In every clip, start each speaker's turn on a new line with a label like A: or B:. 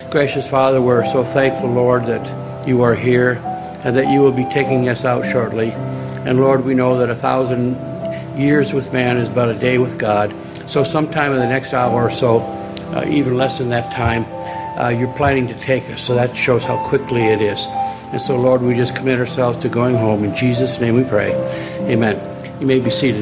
A: Gracious Father, we're so thankful, Lord, that you are here and that you will be taking us out shortly. And Lord, we know that 1,000 years with man is but a day with God. So sometime in the next hour or so, even less than that time, you're planning to take us. So that shows how quickly it is. And so, Lord, we just commit ourselves to going home. In Jesus' name we pray. Amen. You may be seated.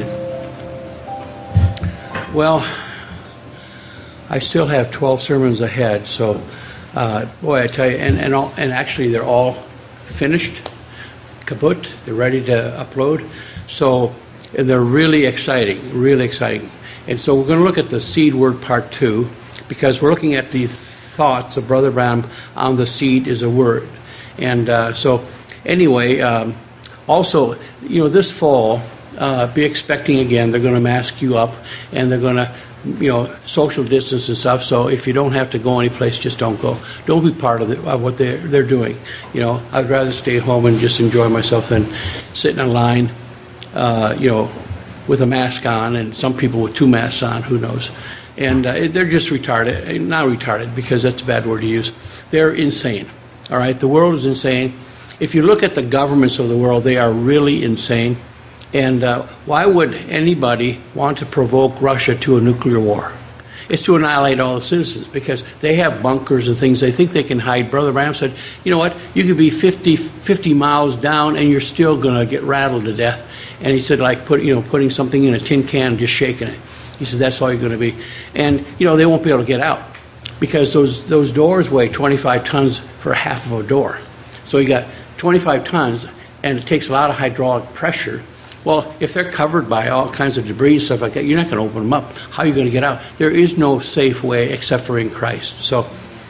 A: Well, I still have 12 sermons ahead, so boy, I tell you, and actually they're all finished, kaput. They're ready to upload. So, and they're really exciting, really exciting. And so we're going to look at the seed word part 2, because we're looking at the thoughts of Brother Branham on the seed is a word. And so anyway, also, this fall, be expecting again, they're going to mask you up, and they're going to, social distance and stuff. So if you don't have to go anyplace, just don't go. Don't be part of what they're doing. I'd rather stay home and just enjoy myself than sit in a line, with a mask on, and some people with 2 masks on, who knows. And they're just retarded. Not retarded, because that's a bad word to use. They're insane. All right? The world is insane. If you look at the governments of the world, they are really insane. And why would anybody want to provoke Russia to a nuclear war? It's to annihilate all the citizens, because they have bunkers and things. They think they can hide. Brother Branham said, you know what? You could be 50 miles down, and you're still going to get rattled to death. And he said, like putting something in a tin can, just shaking it. He said, that's all you're going to be. And, they won't be able to get out, because those doors weigh 25 tons for half of a door. So you got 25 tons, and it takes a lot of hydraulic pressure. Well, if they're covered by all kinds of debris and stuff like that, you're not going to open them up. How are you going to get out? There is no safe way except for in Christ. So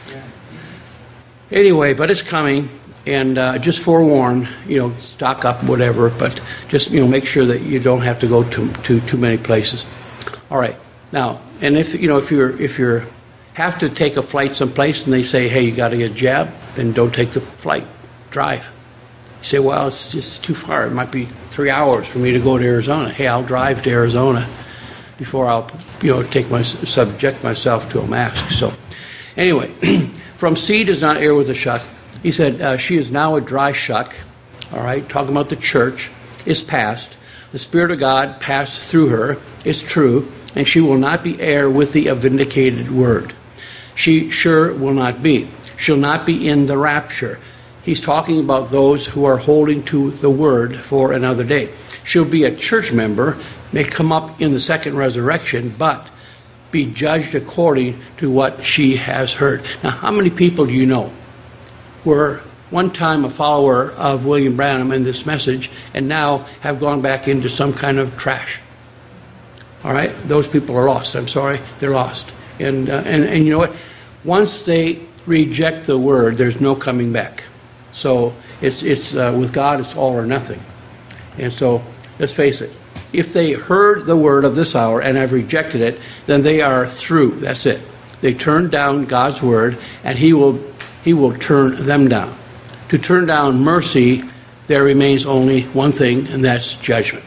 A: anyway, but it's coming, and just forewarn, stock up, whatever, but just, make sure that you don't have to go to too many places. All right. Now, and if you're have to take a flight someplace and they say, hey, you got to get a jab, then don't take the flight. Drive. You say, well, it's just too far. It might be 3 hours for me to go to Arizona. Hey, I'll drive to Arizona before I'll, subject myself to a mask. So, anyway, from seed is not air with a shuck. He said, she is now a dry shuck. All right, talking about the church, is past. The Spirit of God passed through her, is true, and she will not be heir with the vindicated word. She sure will not be. She'll not be in the rapture. He's talking about those who are holding to the word for another day. She'll be a church member, may come up in the second resurrection, but be judged according to what she has heard. Now, how many people do you know were one time a follower of William Branham and this message, and now have gone back into some kind of trash? All right? Those people are lost. I'm sorry. They're lost. And you know what? Once they reject the word, there's no coming back. So it's with God, it's all or nothing. And so let's face it. If they heard the word of this hour and have rejected it, then they are through. That's it. They turned down God's word, and He will turn them down. To turn down mercy, there remains only one thing, and that's judgment.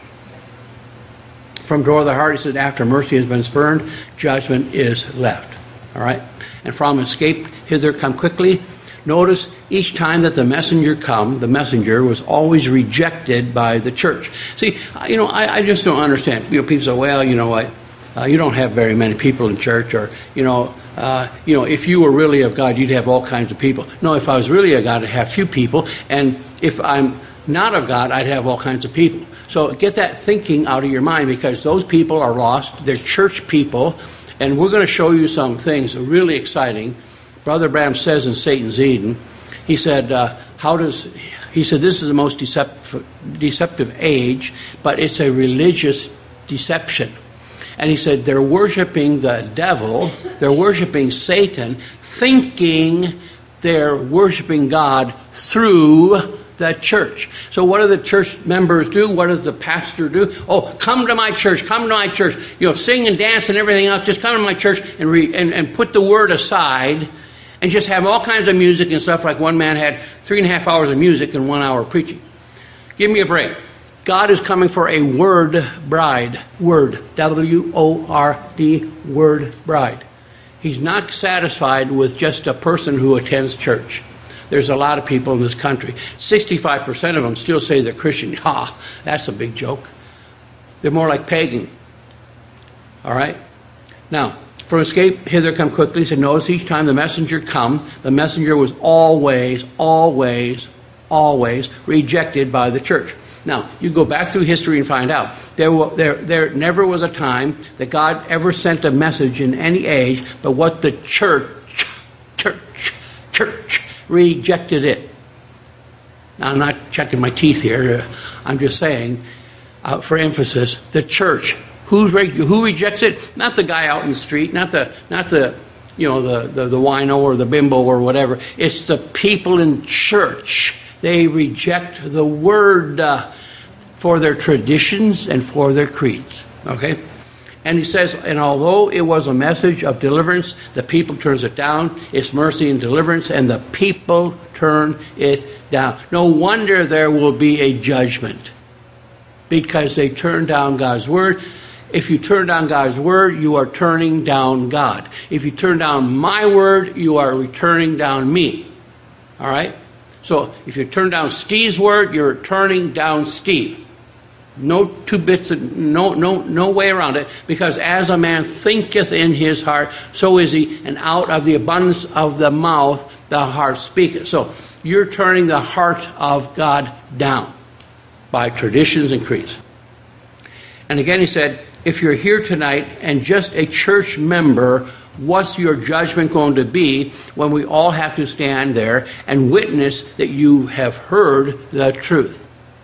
A: From door of the heart, he said, after mercy has been spurned, judgment is left. All right? And from escape hither come quickly. Notice each time that the messenger the messenger was always rejected by the church. See, I just don't understand. People say, well, you know what? You don't have very many people in church, or, if you were really of God, you'd have all kinds of people. No, if I was really of God, I'd have few people. And if I'm not of God, I'd have all kinds of people. So get that thinking out of your mind, because those people are lost. They're church people. And we're going to show you some things really exciting. Brother Branham says in Satan's Eden, he said, this is the most deceptive age, but it's a religious deception. And he said they're worshiping the devil, they're worshiping Satan, thinking they're worshiping God through the church. So what do the church members do? What does the pastor do? Oh, come to my church, come to my church. Sing and dance and everything else. Just come to my church and put the word aside and just have all kinds of music and stuff. Like one man had 3.5 hours of music and 1 hour of preaching. Give me a break. God is coming for a word bride. Word. W-O-R-D. Word bride. He's not satisfied with just a person who attends church. There's a lot of people in this country. 65% of them still say they're Christian. Ha, that's a big joke. They're more like pagan. All right? Now, from escape hither come quickly, he said, notice each time the messenger come, the messenger was always, always, always rejected by the church. Now, you go back through history and find out. There never was a time that God ever sent a message in any age, but what the church rejected it. Now, I'm not checking my teeth here. I'm just saying, for emphasis, the church. Who rejects it? Not the guy out in the street, not the wino or the bimbo or whatever. It's the people in church. They reject the word for their traditions and for their creeds. Okay? And he says, and although it was a message of deliverance, the people turns it down. It's mercy and deliverance, and the people turn it down. No wonder there will be a judgment, because they turn down God's word. If you turn down God's word, you are turning down God. If you turn down my word, you are turning down me. All right? So if you turn down Steve's word, you're turning down Steve. No two bits, no way around it. Because as a man thinketh in his heart, so is he. And out of the abundance of the mouth, the heart speaketh. So you're turning the heart of God down by traditions and creeds. And again he said, if you're here tonight and just a church member, what's your judgment going to be when we all have to stand there and witness that you have heard the truth?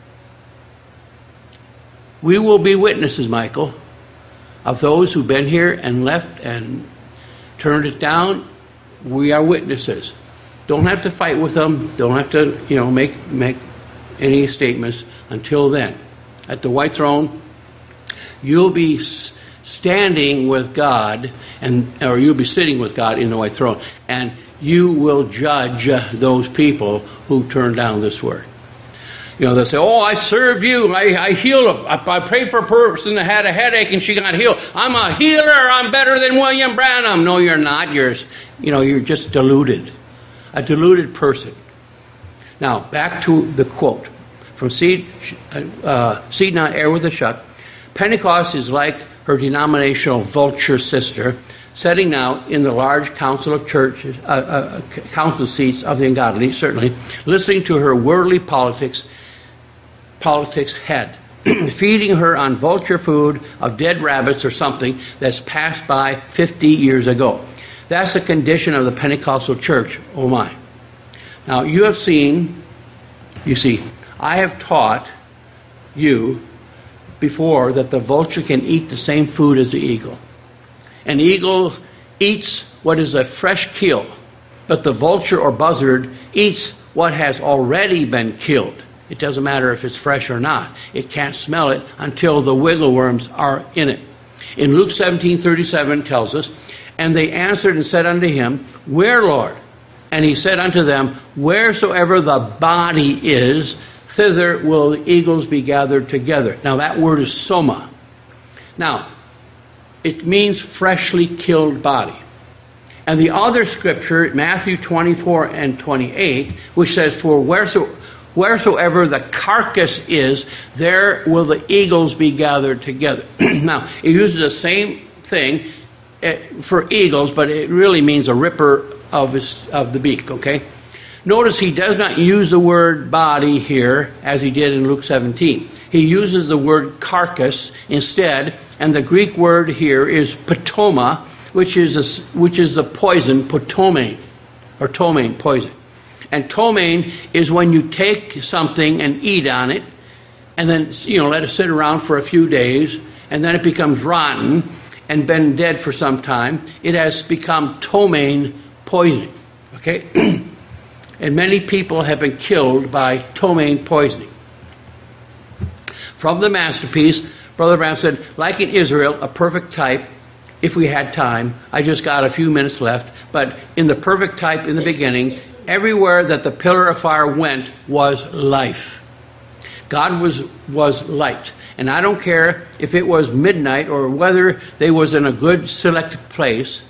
A: We will be witnesses, Michael, of those who've been here and left and turned it down. We are witnesses. Don't have to fight with them. Don't have to, make any statements until then. At the white throne, you'll be standing with God, or you'll be sitting with God in the white throne, and you will judge those people who turn down this word. They'll say, oh, I serve you. I heal them. I prayed for a person that had a headache and she got healed. I'm a healer. I'm better than William Branham. No, you're not. You're just deluded. A deluded person. Now, back to the quote from Seed Not Air with a Shuck. Pentecost is like her denominational vulture sister, setting out in the large council of churches, council seats of the ungodly, certainly, listening to her worldly politics head, feeding her on vulture food of dead rabbits or something that's passed by 50 years ago. That's the condition of the Pentecostal church, oh my. Now, you see, I have taught you before that the vulture can eat the same food as the eagle. An eagle eats what is a fresh kill, but the vulture or buzzard eats what has already been killed. It doesn't matter if it's fresh or not. It can't smell it until the wiggle worms are in it. In Luke 17:37 tells us, and they answered and said unto him, where, Lord? And he said unto them, wheresoever the body is, thither will the eagles be gathered together. Now that word is soma. Now, it means freshly killed body. And the other scripture, Matthew 24 and 28, which says, for wheresoever the carcass is, there will the eagles be gathered together. Now, it uses the same thing for eagles, but it really means a ripper of the beak, okay? Notice he does not use the word body here as he did in Luke 17. He uses the word carcass instead, and the Greek word here is patoma, which is the poison, potomane, or ptomaine, poison. And ptomaine is when you take something and eat on it, and then let it sit around for a few days, and then it becomes rotten and been dead for some time. It has become ptomaine poisoning. Okay. And many people have been killed by ptomaine poisoning. From the masterpiece, Brother Branham said, like in Israel, a perfect type, if we had time. I just got a few minutes left. But in the perfect type in the beginning, everywhere that the pillar of fire went was life. God was light. And I don't care if it was midnight or whether they was in a good select place.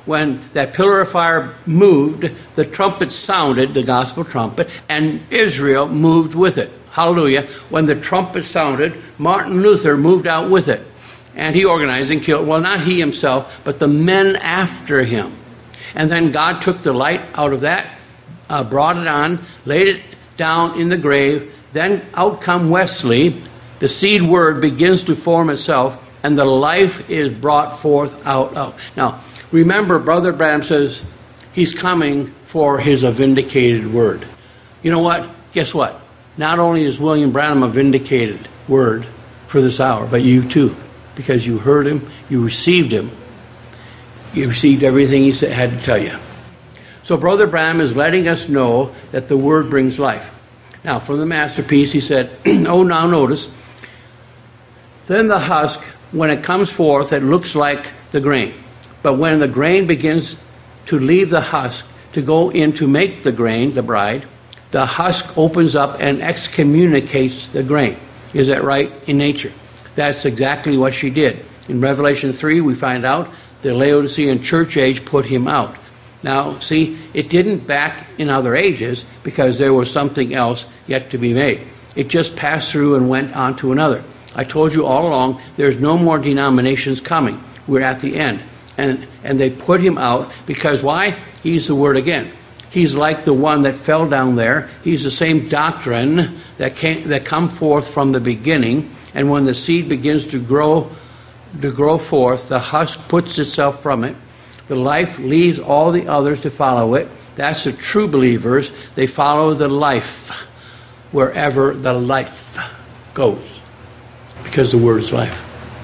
A: when that pillar of fire moved, the trumpet sounded, the gospel trumpet, and Israel moved with it. Hallelujah. When the trumpet sounded, Martin Luther moved out with it. And he organized and killed, well, not he himself, but the men after him. And then God took the light out of that, brought it on, laid it down in the grave. Then out come Wesley. The seed word begins to form itself, and the life is brought forth out of. Now, remember, Brother Branham says he's coming for his vindicated word. You know what? Guess what? Not only is William Branham a vindicated word for this hour, but you too. Because you heard him, you received him. You received everything he had to tell you. So Brother Branham is letting us know that the word brings life. Now, from the masterpiece, he said, oh, now notice, then the husk, when it comes forth, it looks like the grain. But when the grain begins to leave the husk to go in to make the grain, the bride, the husk opens up and excommunicates the grain. Is that right in nature? That's exactly what she did. In Revelation 3, we find out the Laodicean church age put him out. Now, see, it didn't back in other ages because there was something else yet to be made. It just passed through and went on to another. I told you all along, there's no more denominations coming. We're at the end. And they put him out because why? He's the word again. He's like the one that fell down there. He's the same doctrine that come forth from the beginning. And when the seed begins to grow forth, the husk puts itself from it. The life leaves all the others to follow it. That's the true believers. They follow the life wherever the life goes. Because the word is life.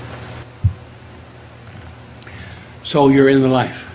A: So you're in the life.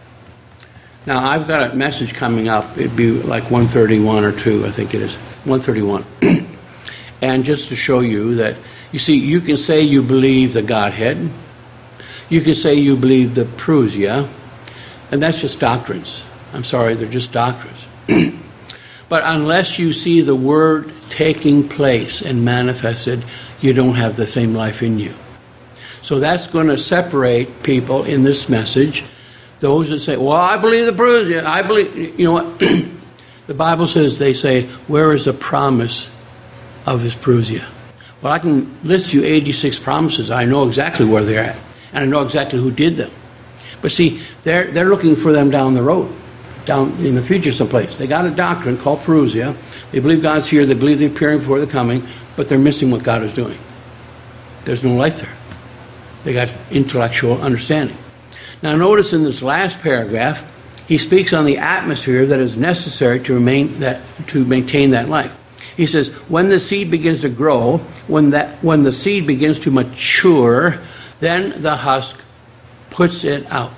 A: Now, I've got a message coming up. It'd be like 131 or 2, I think it is. 131. And just to show you that, you see, you can say you believe the Godhead. You can say you believe the Parousia. And that's just doctrines. I'm sorry, they're just doctrines. But unless you see the Word taking place and manifested, you don't have the same life in you. So that's going to separate people in this message. Those that say, well, I believe the Parousia. I believe, you know what? The Bible says, they say, where is the promise of his Parousia? Well, I can list you 86 promises. I know exactly where they're at. And I know exactly who did them. But see, they're looking for them down the road, down in the future someplace. They got a doctrine called Parousia. They believe God's here. They believe they're appearing before the coming. But they're missing what God is doing. There's no life there. They got intellectual understanding. Now notice in this last paragraph, he speaks on the atmosphere that is necessary to maintain that life. He says, when the seed begins to grow, when the seed begins to mature, then the husk puts it out.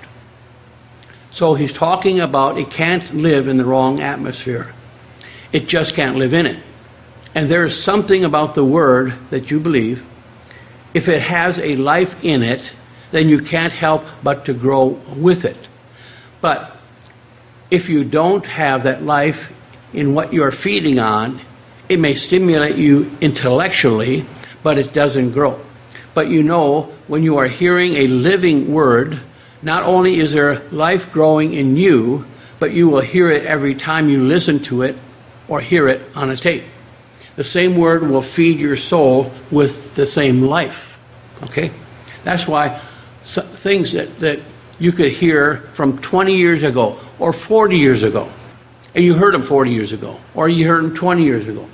A: So he's talking about it can't live in the wrong atmosphere. It just can't live in it. And there's something about the word that you believe. If it has a life in it, then you can't help but to grow with it. But if you don't have that life in what you're feeding on, it may stimulate you intellectually, but it doesn't grow. But you know, when you are hearing a living word, not only is there life growing in you, but you will hear it every time you listen to it or hear it on a tape. The same word will feed your soul with the same life. Okay? That's why things that you could hear from 20 years ago or 40 years ago, and you heard them 40 years ago, or you heard them 20 years ago.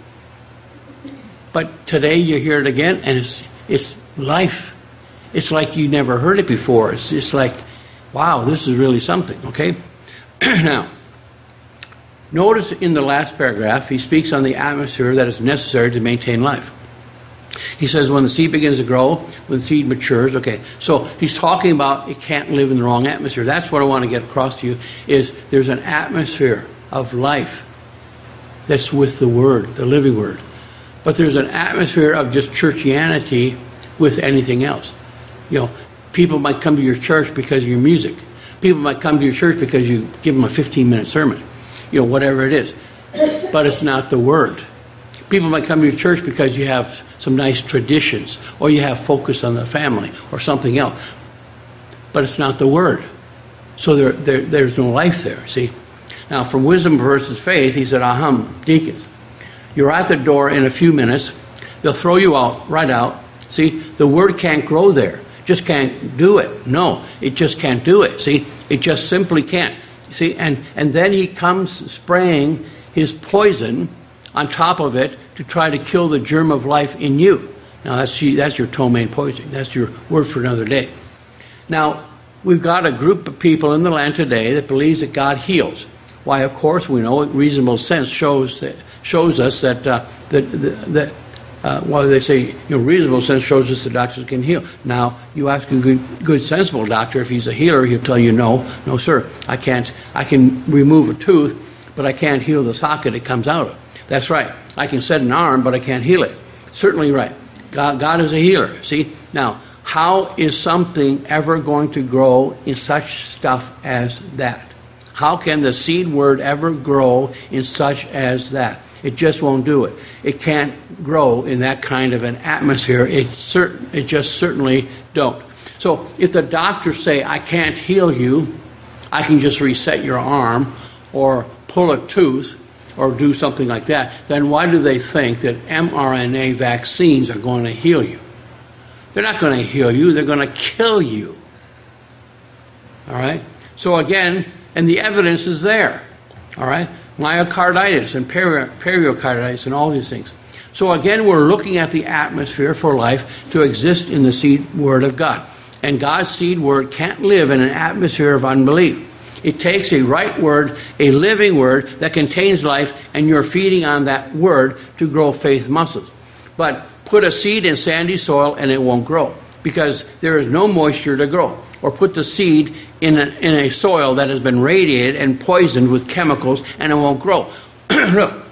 A: But today you hear it again, and it's life. It's like you never heard it before. It's just like, wow, this is really something, okay? Now, notice in the last paragraph, he speaks on the atmosphere that is necessary to maintain life. He says when the seed begins to grow, when the seed matures, okay. So he's talking about it can't live in the wrong atmosphere. That's what I want to get across to you, is there's an atmosphere of life that's with the Word, the living Word. But there's an atmosphere of just churchianity with anything else. You know, people might come to your church because of your music. People might come to your church because you give them a 15-minute sermon. You know, whatever it is. But it's not the Word. People might come to your church because you have some nice traditions, or you have focus on the family, or something else. But it's not the Word. So there's no life there, see? Now, from wisdom versus faith, he said, deacons, you're at the door in a few minutes. They'll throw you out, right out. See, the word can't grow there. Just can't do it. No, it just can't do it. See, it just simply can't. See, and then he comes spraying his poison on top of it to try to kill the germ of life in you. Now, that's your ptomaine poisoning. That's your word for another day. Now, we've got a group of people in the land today that believes that God heals. Why, of course, we know reasonable sense shows us that well, they say, reasonable sense shows us the doctors can heal. Now, you ask a good sensible doctor if he's a healer, he'll tell you, no, sir, I can't. I can remove a tooth, but I can't heal the socket it comes out of. That's right. I can set an arm, but I can't heal it. Certainly right. God is a healer. See? Now, how is something ever going to grow in such stuff as that? How can the seed word ever grow in such as that? It just won't do it. It can't grow in that kind of an atmosphere. It just certainly don't. So if the doctors say, I can't heal you, I can just reset your arm or pull a tooth or do something like that, then why do they think that mRNA vaccines are going to heal you? They're not going to heal you. They're going to kill you. All right? So again, and the evidence is there. All right? Myocarditis and pericarditis and all these things. So again, we're looking at the atmosphere for life to exist in the seed word of God. And God's seed word can't live in an atmosphere of unbelief. It takes a right word, a living word that contains life, and you're feeding on that word to grow faith muscles. But put a seed in sandy soil and it won't grow because there is no moisture to grow. Or put the seed in a soil that has been radiated and poisoned with chemicals and it won't grow. Look,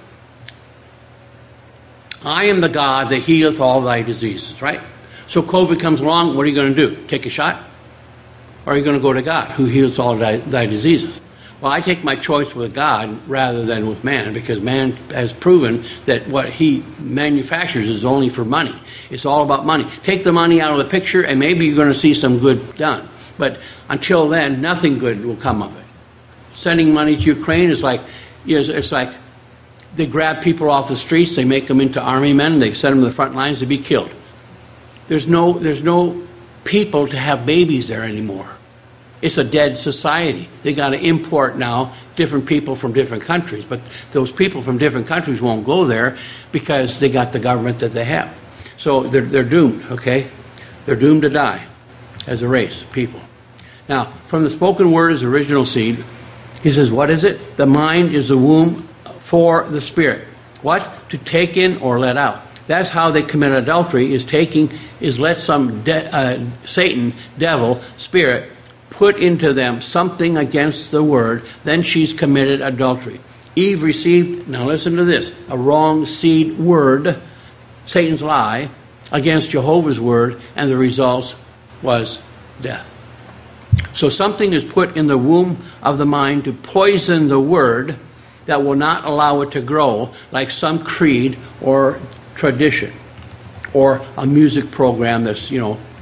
A: I am the God that healeth all thy diseases, right? So COVID comes along, what are you going to do? Take a shot? Or are you going to go to God who heals all thy diseases? Well, I take my choice with God rather than with man because man has proven that what he manufactures is only for money. It's all about money. Take the money out of the picture and maybe you're going to see some good done. But until then, nothing good will come of it. Sending money to Ukraine is like, it's like they grab people off the streets, they make them into army men, they send them to the front lines to be killed. There's no people to have babies there anymore. It's a dead society. They got to import now different people from different countries, but those people from different countries won't go there because they got the government that they have. So they're doomed, okay? They're doomed to die as a race, people. Now, from the spoken word is original seed. He says, what is it? The mind is the womb for the spirit. What? To take in or let out. That's how they commit adultery, is let some Satan, devil, spirit, put into them something against the word, then she's committed adultery. Eve received, now listen to this, a wrong seed word, Satan's lie, against Jehovah's word, and the result was death. So something is put in the womb of the mind to poison the word that will not allow it to grow, like some creed or tradition or a music program that's,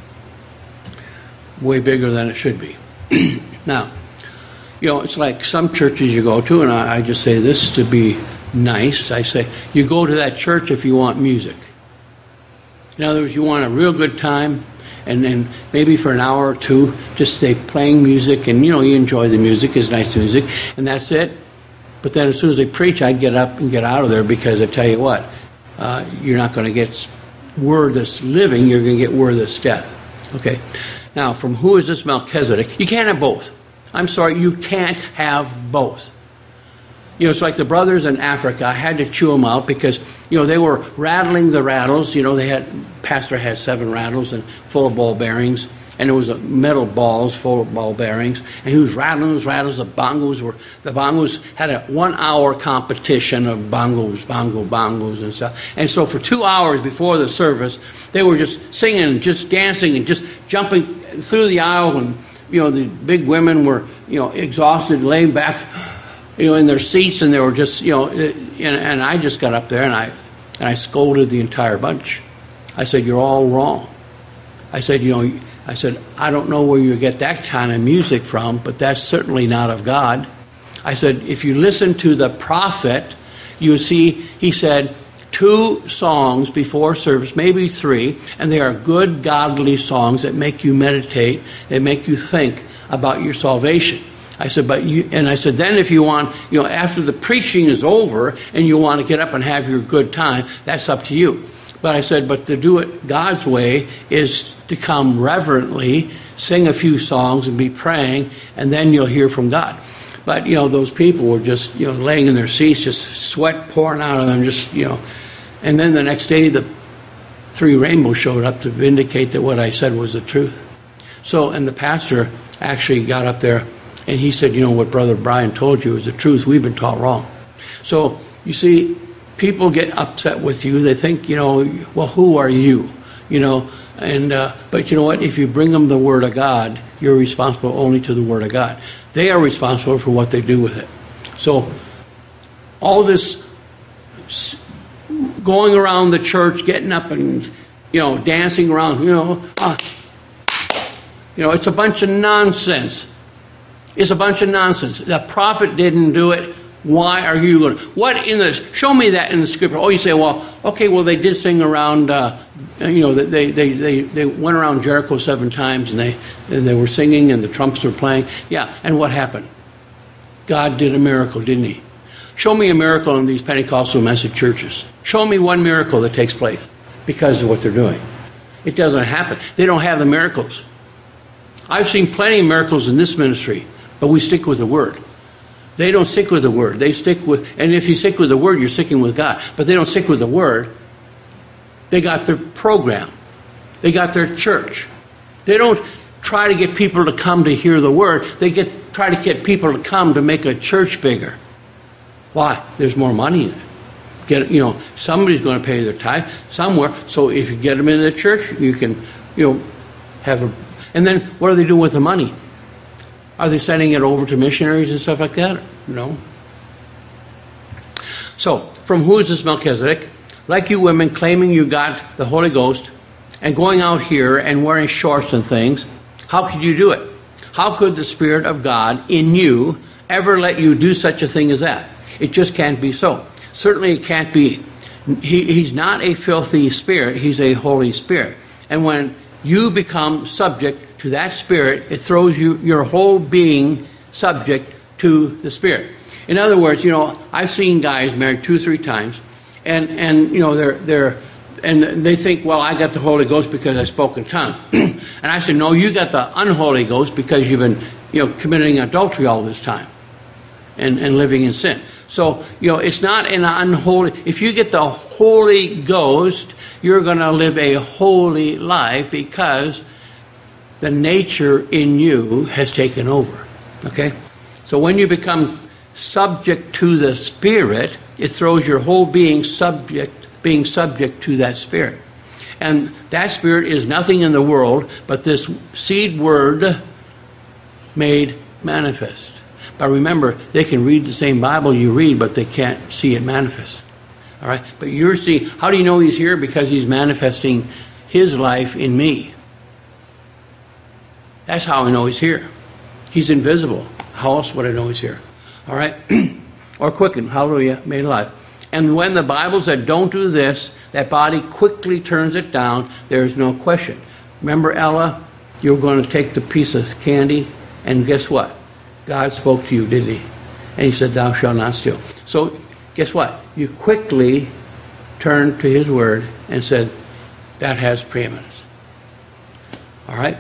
A: way bigger than it should be. Now, it's like some churches you go to, and I just say this to be nice. I say, you go to that church if you want music. In other words, you want a real good time, and then maybe for an hour or two, just stay playing music, and you enjoy the music, it's nice music, and that's it. But then as soon as they preach, I'd get up and get out of there because I tell you what, you're not going to get word that's living, you're going to get word that's death. Okay. Now, from who is this Melchizedek? You can't have both. I'm sorry, you can't have both. It's like the brothers in Africa. I had to chew them out because, they were rattling the rattles. Pastor had 7 rattles and full of ball bearings. And it was metal balls full of ball bearings. And he was rattling those rattles. The bongos had a 1-hour competition of bongos and stuff. And so for 2 hours before the service, they were just singing and just dancing and just jumping through the aisle. And, the big women were, exhausted, laying back, in their seats. And they were just, and I just got up there and I scolded the entire bunch. I said, you're all wrong. I said, I said, I don't know where you get that kind of music from, but that's certainly not of God. I said, if you listen to the prophet, you see, he said, 2 songs before service, maybe 3, and they are good, godly songs that make you meditate, they make you think about your salvation. I said, then if you want, after the preaching is over and you want to get up and have your good time, that's up to you. But I said, but to do it God's way is to come reverently, sing a few songs and be praying, and then you'll hear from God. But, those people were just, laying in their seats, just sweat pouring out of them, and then the next day the 3 rainbows showed up to vindicate that what I said was the truth. So, and the pastor actually got up there and he said, what Brother Brian told you is the truth. We've been taught wrong. So, you see, people get upset with you. They think, well, who are you? But you know what? If you bring them the Word of God, you're responsible only to the Word of God. They are responsible for what they do with it. So, all this going around the church, getting up and, dancing around, it's a bunch of nonsense. It's a bunch of nonsense. The prophet didn't do it. Why are you going to? Show me that in the scripture. Oh, you say, they did sing around, they went around Jericho 7 times and they were singing and the trumpets were playing. Yeah, and what happened? God did a miracle, didn't he? Show me a miracle in these Pentecostal message churches. Show me one miracle that takes place because of what they're doing. It doesn't happen. They don't have the miracles. I've seen plenty of miracles in this ministry, but we stick with the Word. They don't stick with the Word. They stick with, and if you stick with the Word, you're sticking with God. But they don't stick with the Word. They got their program. They got their church. They don't try to get people to come to hear the Word. They try to get people to come to make a church bigger. Why? There's more money in it. Somebody's going to pay their tithe somewhere. So if you get them in the church, you can, have a. And then what do they do with the money? Are they sending it over to missionaries and stuff like that? No. So, from who is this Melchizedek? Like you women claiming you got the Holy Ghost and going out here and wearing shorts and things, how could you do it? How could the Spirit of God in you ever let you do such a thing as that? It just can't be so. Certainly it can't be. He's not a filthy spirit. He's a Holy Spirit. And when you become subject to that Spirit, it throws your whole being subject to the Spirit. In other words, I've seen guys married 2 or 3 times, and they think, well, I got the Holy Ghost because I spoke in tongues. And I said, no, you got the unholy Ghost because you've been, committing adultery all this time and living in sin. So, it's not an unholy. If you get the Holy Ghost, you're going to live a holy life because the nature in you has taken over. Okay? So when you become subject to the Spirit, it throws your whole being subject to that Spirit. And that Spirit is nothing in the world but this seed word made manifest. But remember, they can read the same Bible you read, but they can't see it manifest. All right? But you're seeing, how do you know he's here? Because he's manifesting his life in me. That's how I know he's here. He's invisible. How else would I know he's here? All right? Or quickened. Hallelujah. Made alive. And when the Bible said, don't do this, that body quickly turns it down. There's no question. Remember, Ella? You were going to take the piece of candy, and guess what? God spoke to you, did he? And he said, thou shalt not steal. So, guess what? You quickly turned to his word and said, that has preeminence. All right?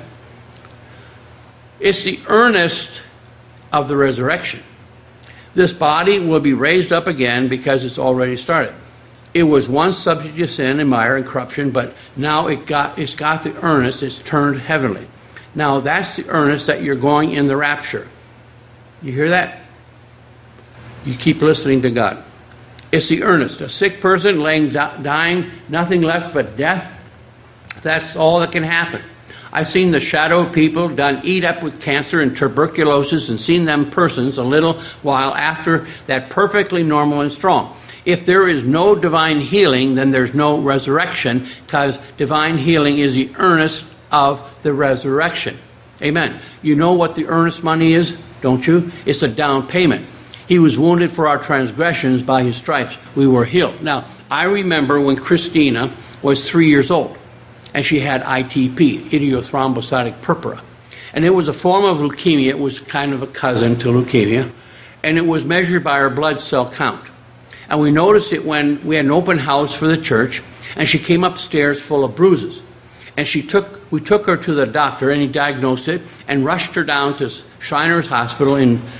A: It's the earnest of the resurrection. This body will be raised up again because it's already started. It was once subject to sin and mire and corruption, but now it's got the earnest. It's turned heavenly. Now that's the earnest that you're going in the rapture. You hear that? You keep listening to God. It's the earnest. A sick person laying dying, nothing left but death. That's all that can happen. I've seen the shadow people done eat up with cancer and tuberculosis and seen them persons a little while after that perfectly normal and strong. If there is no divine healing, then there's no resurrection, because divine healing is the earnest of the resurrection. Amen. You know what the earnest money is, don't you? It's a down payment. He was wounded for our transgressions, by his stripes we were healed. Now, I remember when Christina was 3 years old, and she had ITP, idiothrombocytic purpura. And it was a form of leukemia. It was kind of a cousin to leukemia. And it was measured by her blood cell count. And we noticed it when we had an open house for the church, and she came upstairs full of bruises. And we took her to the doctor, and he diagnosed it and rushed her down to Shriners Hospital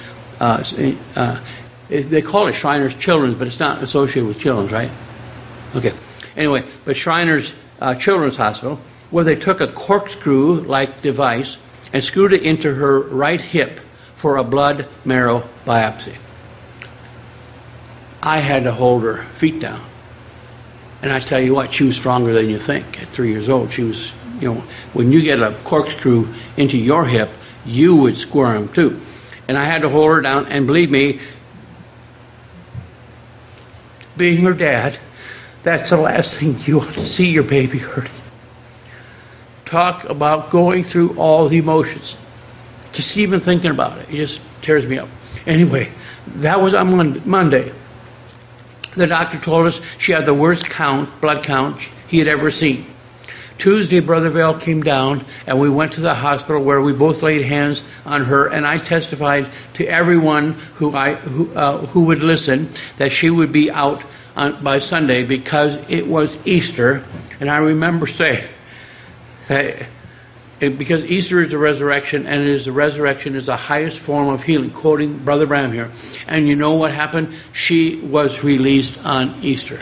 A: they call it Shriners Children's, but it's not associated with children's, right? Okay. Anyway, but Shriners Children's Hospital, where they took a corkscrew-like device and screwed it into her right hip for a blood marrow biopsy. I had to hold her feet down. And I tell you what, she was stronger than you think. At 3 years old, she was, when you get a corkscrew into your hip, you would squirm too. And I had to hold her down, and believe me, being her dad, that's the last thing you want to see your baby hurting. Talk about going through all the emotions. Just even thinking about it, it just tears me up. Anyway, that was on Monday. The doctor told us she had the worst blood count he had ever seen. Tuesday, Brother Vale came down, and we went to the hospital where we both laid hands on her, and I testified to everyone who would listen that she would be out by Sunday because it was Easter. And I remember saying that because Easter is the resurrection, and it is the resurrection is the highest form of healing, quoting Brother Branham here. And you know what happened? She was released on Easter.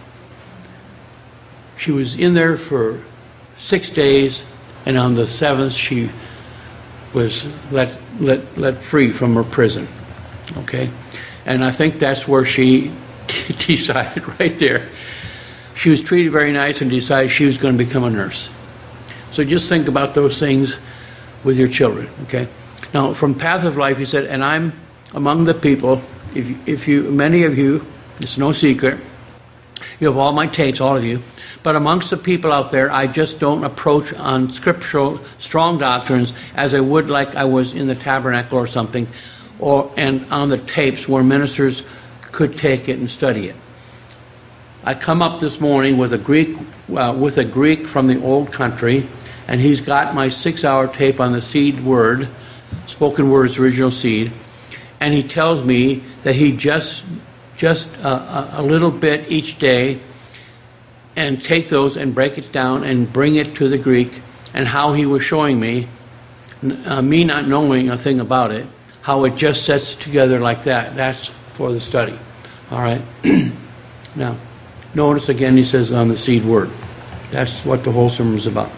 A: She was in there for 6 days, and on the 7th she was let free from her prison. Okay? And I think that's where she decided right there. She was treated very nice and decided she was going to become a nurse. So just think about those things with your children, okay? Now, from Path of Life, he said, and I'm among the people, many of you, it's no secret, you have all my tapes, all of you, but amongst the people out there, I just don't approach on scriptural, strong doctrines as I would like I was in the tabernacle or something, and on the tapes where ministers could take it and study it. I come up this morning with a Greek from the old country, and he's got my 6-hour tape on the seed word, spoken word's original seed, and he tells me that he just a little bit each day, and take those and break it down and bring it to the Greek, and how he was showing me, me not knowing a thing about it, how it just sets together like that. That's for the study. All right. Now, notice again he says on the seed word. That's what the whole sermon is about.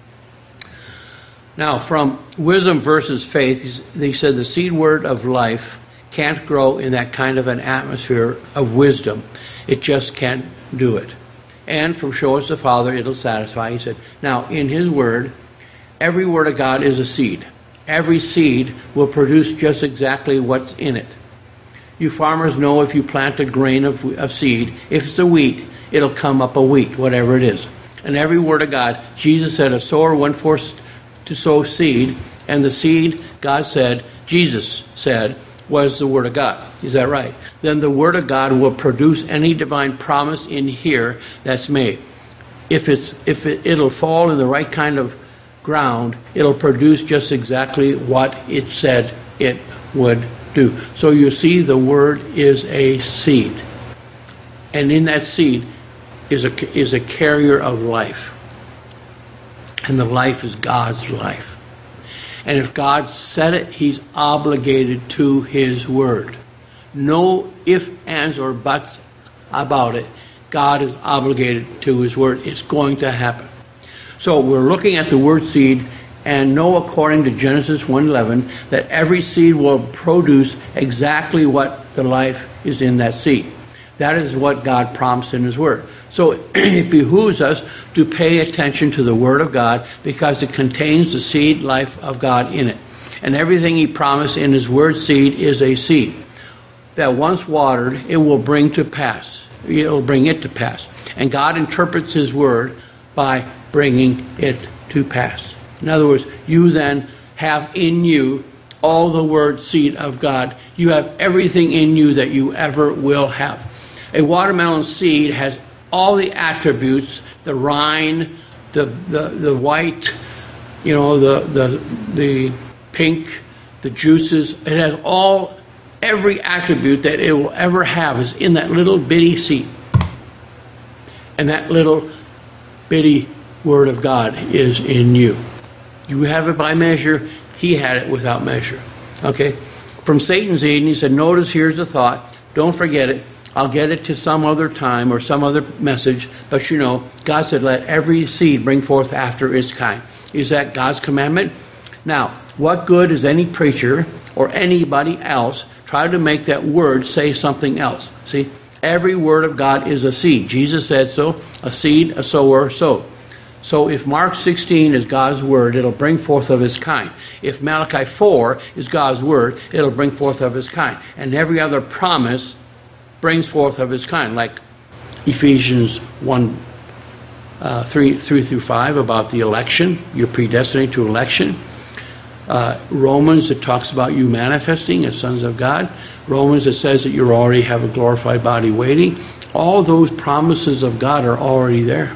A: Now, from wisdom versus faith, he said the seed word of life can't grow in that kind of an atmosphere of wisdom. It just can't do it. And from show us the Father, it'll satisfy. He said, now, in his word, every word of God is a seed. Every seed will produce just exactly what's in it. You farmers know if you plant a grain of seed, if it's a wheat, it'll come up a wheat, whatever it is. And every word of God, Jesus said, a sower went forth to sow seed, and the seed, God said, Jesus said, was the Word of God. Is that right? Then the Word of God will produce any divine promise in here that's made. If it'll fall in the right kind of ground, it'll produce just exactly what it said it would do. So you see, the Word is a seed. And in that seed is a carrier of life. And the life is God's life. And if God said it, he's obligated to his word. No ifs, ands, or buts about it. God is obligated to his word. It's going to happen. So we're looking at the word seed, and know according to Genesis 1:11 that every seed will produce exactly what the life is in that seed. That is what God promised in his word. So it behooves us to pay attention to the Word of God because it contains the seed life of God in it. And everything he promised in his Word seed is a seed that once watered, it will bring to pass. It will bring it to pass. And God interprets his Word by bringing it to pass. In other words, you then have in you all the word seed of God. You have everything in you that you ever will have. A watermelon seed has all the attributes, the rind, the white, the pink, the juices. It has every attribute that it will ever have is in that little bitty seed. And that little bitty word of God is in you. You have it by measure. He had it without measure. Okay? From Satan's Eden, he said, notice here's the thought. Don't forget it. I'll get it to some other time or some other message. But God said, let every seed bring forth after its kind. Is that God's commandment? Now, what good is any preacher or anybody else try to make that word say something else? See? Every word of God is a seed. Jesus said so. A seed, a sower, sowed. So if Mark 16 is God's word, it'll bring forth of his kind. If Malachi 4 is God's word, it'll bring forth of his kind. And every other promise brings forth of his kind, like Ephesians 1, 3 through 5 about the election. You're predestinated to election. Romans, it talks about you manifesting as sons of God. Romans, it says that you already have a glorified body waiting. All those promises of God are already there.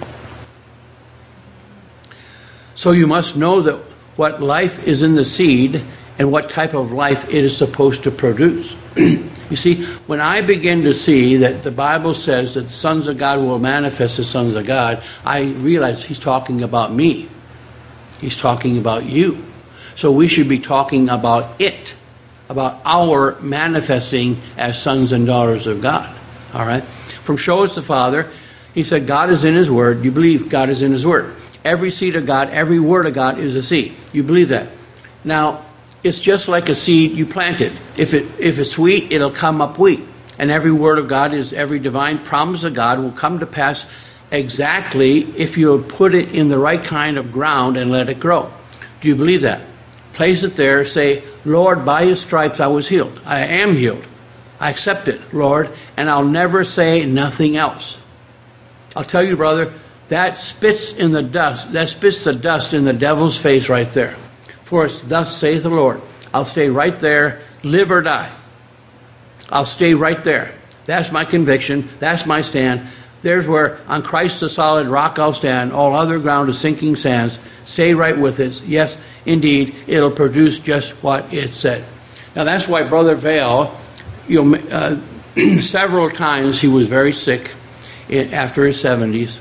A: So you must know that what life is in the seed and what type of life it is supposed to produce. You see, when I begin to see that the Bible says that sons of God will manifest as sons of God, I realize he's talking about me. He's talking about you. So we should be talking about it, about our manifesting as sons and daughters of God. All right? From Show Us the Father, he said God is in his word. You believe God is in his word. Every seed of God, every word of God is a seed. You believe that. Now, it's just like a seed you planted. If it's wheat, it'll come up wheat. And every word of God is every divine promise of God will come to pass exactly if you'll put it in the right kind of ground and let it grow. Do you believe that? Place it there. Say, Lord, by his stripes I was healed. I am healed. I accept it, Lord. And I'll never say nothing else. I'll tell you, brother, that spits the dust in the devil's face right there. For it's thus saith the Lord. I'll stay right there, live or die. I'll stay right there. That's my conviction. That's my stand. There's where on Christ the solid rock I'll stand. All other ground is sinking sands. Stay right with it. Yes, indeed, it'll produce just what it said. Now that's why Brother Vail, several times he was very sick after his 70s.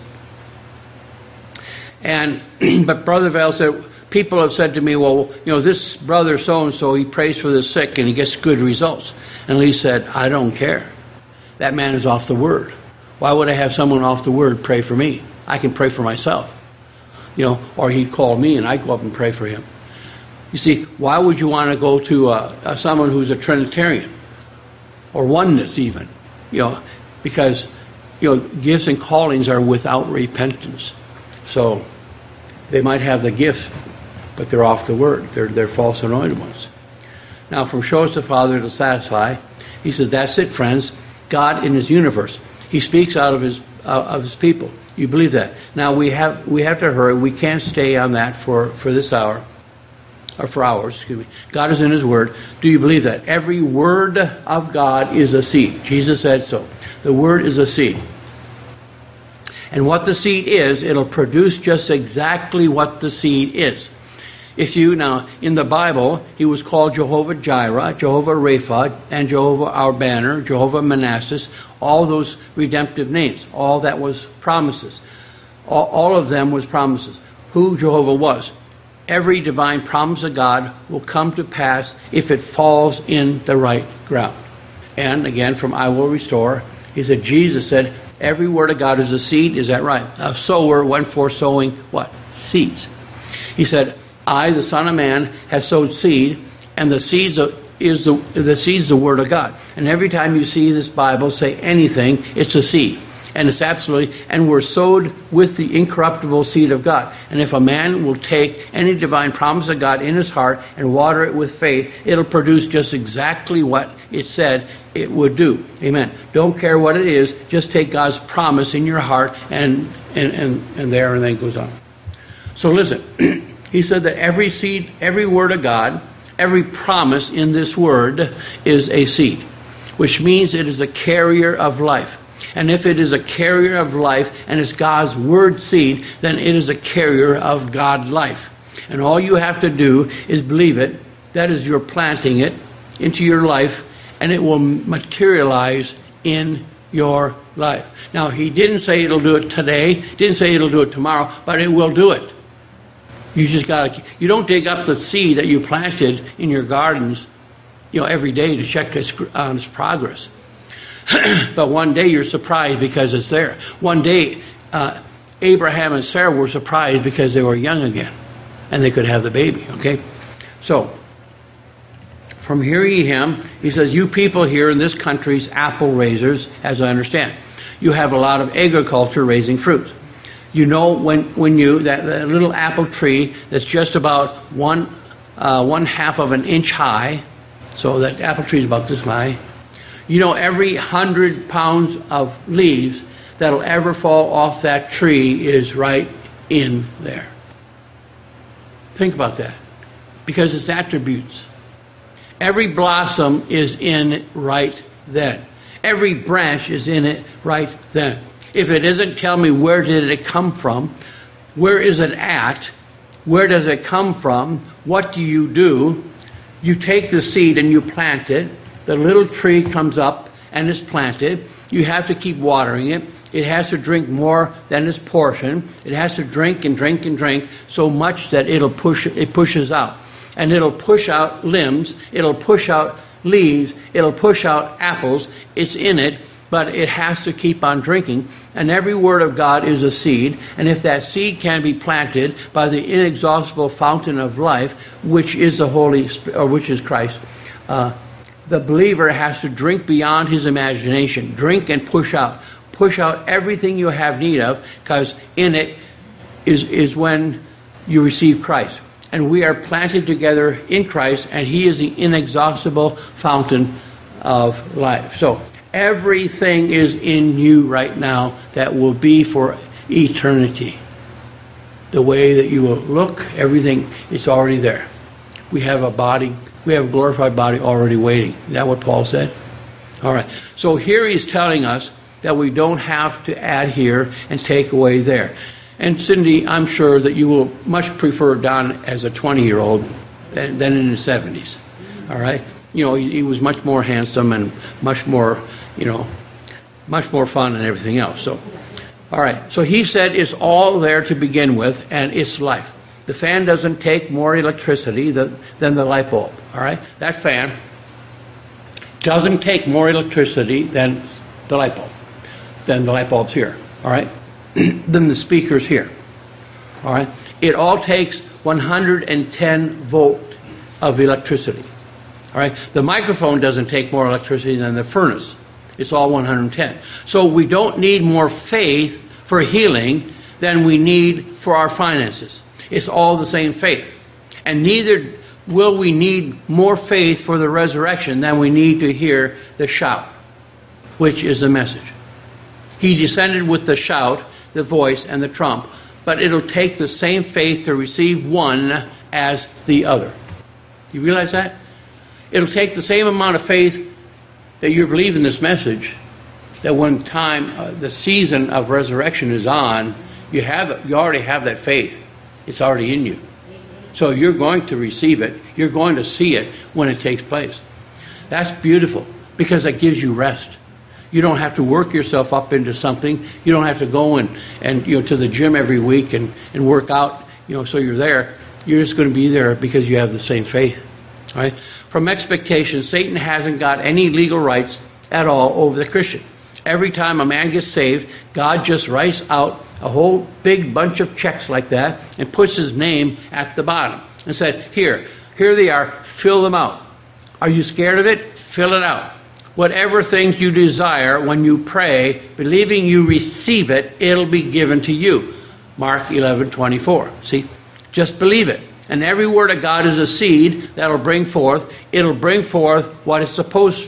A: But Brother Vail said, people have said to me, well, this brother so-and-so, he prays for the sick and he gets good results. And he said, I don't care. That man is off the word. Why would I have someone off the word pray for me? I can pray for myself. Or he'd call me and I'd go up and pray for him. You see, why would you want to go to someone who's a Trinitarian? Or oneness even? Because, gifts and callings are without repentance. So, they might have the gift, but they're off the word. They're false anointed ones. Now, from Show Us the Father to satisfy, he says, that's it, friends. God in his universe. He speaks out of his people. You believe that? Now, we have to hurry. We can't stay on that for this hour. Or for hours, excuse me. God is in his word. Do you believe that? Every word of God is a seed. Jesus said so. The word is a seed. And what the seed is, it'll produce just exactly what the seed is. Now, in the Bible, he was called Jehovah Jireh, Jehovah Rapha, and Jehovah our banner, Jehovah Manasseh, all those redemptive names. All that was promises. All of them was promises. Who Jehovah was. Every divine promise of God will come to pass if it falls in the right ground. And again, from I Will Restore, he said, Jesus said, every word of God is a seed. Is that right? A sower went forth sowing what? Seeds. He said, I, the Son of Man, have sowed seed, and the seeds is the word of God. And every time you see this Bible say anything, it's a seed. And it's absolutely, and we're sowed with the incorruptible seed of God. And if a man will take any divine promise of God in his heart and water it with faith, it'll produce just exactly what it said it would do. Amen. Don't care what it is, just take God's promise in your heart and there, and then it goes on. So listen, he said that every seed, every word of God, every promise in this word is a seed, which means it is a carrier of life. And if it is a carrier of life and it's God's word seed, then it is a carrier of God life. And all you have to do is believe it. That is, you're planting it into your life, and it will materialize in your life. Now, he didn't say it'll do it today, didn't say it'll do it tomorrow, but it will do it. You just you don't dig up the seed that you planted in your gardens, every day to check on its progress. But one day you're surprised because it's there. One day, Abraham and Sarah were surprised because they were young again, and they could have the baby, okay? So, from hearing him, he says, you people here in this country's apple raisers, as I understand, you have a lot of agriculture raising fruits. You know when that little apple tree that's just about one half of an inch high, so that apple tree is about this high. Every 100 pounds of leaves that'll ever fall off that tree is right in there. Think about that, because it's attributes. Every blossom is in it right then. Every branch is in it right then. If it isn't, tell me, where did it come from? Where is it at? Where does it come from? What do? You take the seed and you plant it. The little tree comes up and is planted. You have to keep watering it. It has to drink more than its portion. It has to drink and drink and drink so much that it pushes out. And it'll push out limbs. It'll push out leaves. It'll push out apples. It's in it. But it has to keep on drinking. And every word of God is a seed. And if that seed can be planted by the inexhaustible fountain of life, which is the Holy Spirit, or which is Christ, the believer has to drink beyond his imagination. Drink and push out. Push out everything you have need of, because in it is when you receive Christ. And we are planted together in Christ, and he is the inexhaustible fountain of life. So everything is in you right now that will be for eternity. The way that you will look, everything, it's already there. We have a body, we have a glorified body already waiting. Is that what Paul said? All right. So here he's telling us that we don't have to add here and take away there. And Cindy, I'm sure that you will much prefer Don as a 20-year-old than in his 70s. All right? He was much more handsome and much more, much more fun and everything else. So, all right. So he said it's all there to begin with, and it's life. The fan doesn't take more electricity than the light bulb. All right? That fan doesn't take more electricity than the light bulb, than the light bulbs here. All right? Than the speakers here. All right? It all takes 110 volt of electricity. All right? The microphone doesn't take more electricity than the furnace. It's all 110. So we don't need more faith for healing than we need for our finances. It's all the same faith. And neither will we need more faith for the resurrection than we need to hear the shout, which is the message. He descended with the shout, the voice, and the trump, but it'll take the same faith to receive one as the other. You realize that? It'll take the same amount of faith that you believe in this message, that when the season of resurrection is on, you already have that faith. It's already in you. So you're going to receive it. You're going to see it when it takes place. That's beautiful, because it gives you rest. You don't have to work yourself up into something. You don't have to go and to the gym every week and work out, so you're there. You're just going to be there because you have the same faith. All right? From expectation, Satan hasn't got any legal rights at all over the Christian. Every time a man gets saved, God just writes out a whole big bunch of checks like that and puts his name at the bottom and said, here they are, fill them out. Are you scared of it? Fill it out. Whatever things you desire when you pray, believing you receive it, it'll be given to you. Mark 11:24. See? Just believe it. And every word of God is a seed that'll bring forth. It'll bring forth what it's supposed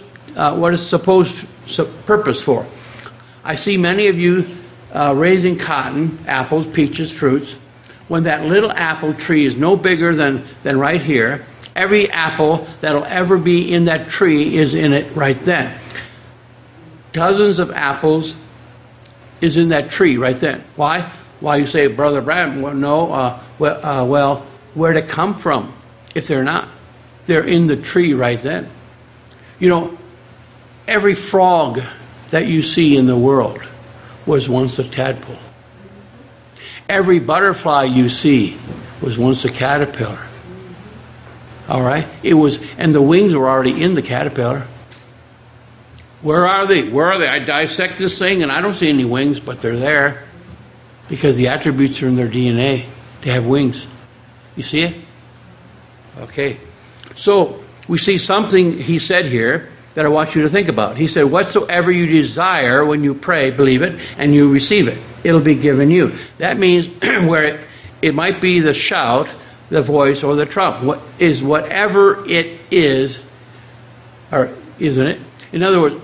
A: purpose for. I see many of you raising cotton, apples, peaches, fruits. when that little apple tree is no bigger than right here, every apple that'll ever be in that tree is in it right then. Dozens of apples is in that tree right then. Why? Why you say, Brother Branham? Well, no. Well, where'd it come from? If they're not, they're in the tree right then. You know, every frog that you see in the world was once a tadpole. Every butterfly you see was once a caterpillar. All right? It was, and the wings were already in the caterpillar. Where are they? Where are they? I dissect this thing and I don't see any wings, but they're there because the attributes are in their DNA to have wings. You see it? Okay. So we see something he said here that I want you to think about. He said, whatsoever you desire when you pray, believe it, and you receive it. It'll be given you. That means where it might be the shout, the voice, or the trump. Whatever it is, or isn't it? In other words,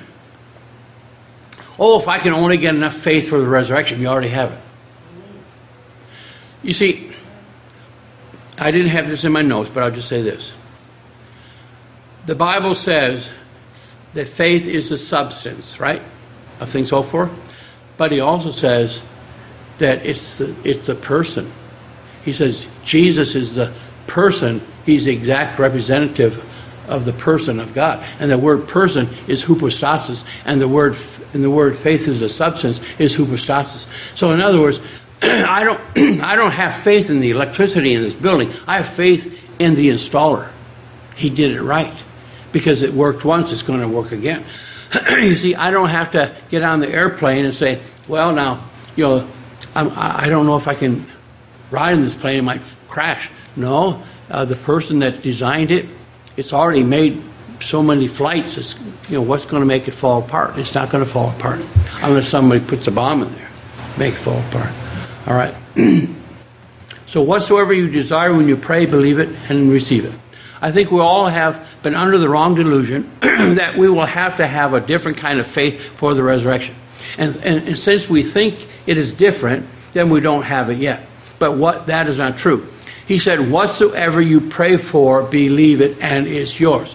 A: if I can only get enough faith for the resurrection, you already have it. You see, I didn't have this in my notes, but I'll just say this. The Bible says that faith is the substance, right, of things hoped for. But he also says that it's the person. He says Jesus is the person. He's the exact representative of the person of God. And the word person is hypostasis, and the word faith is the substance is hypostasis. So in other words, I don't have faith in the electricity in this building. I have faith in the installer. He did it right. Because it worked once, it's going to work again. You see, I don't have to get on the airplane and say, well, now, I don't know if I can ride in this plane. It might crash. No, the person that designed it, it's already made so many flights. It's, what's going to make it fall apart? It's not going to fall apart unless somebody puts a bomb in there. Make it fall apart. All right. So whatsoever you desire when you pray, believe it and receive it. I think we all have been under the wrong delusion that we will have to have a different kind of faith for the resurrection. And since we think it is different, then we don't have it yet. But that is not true. He said, whatsoever you pray for, believe it, and it's yours.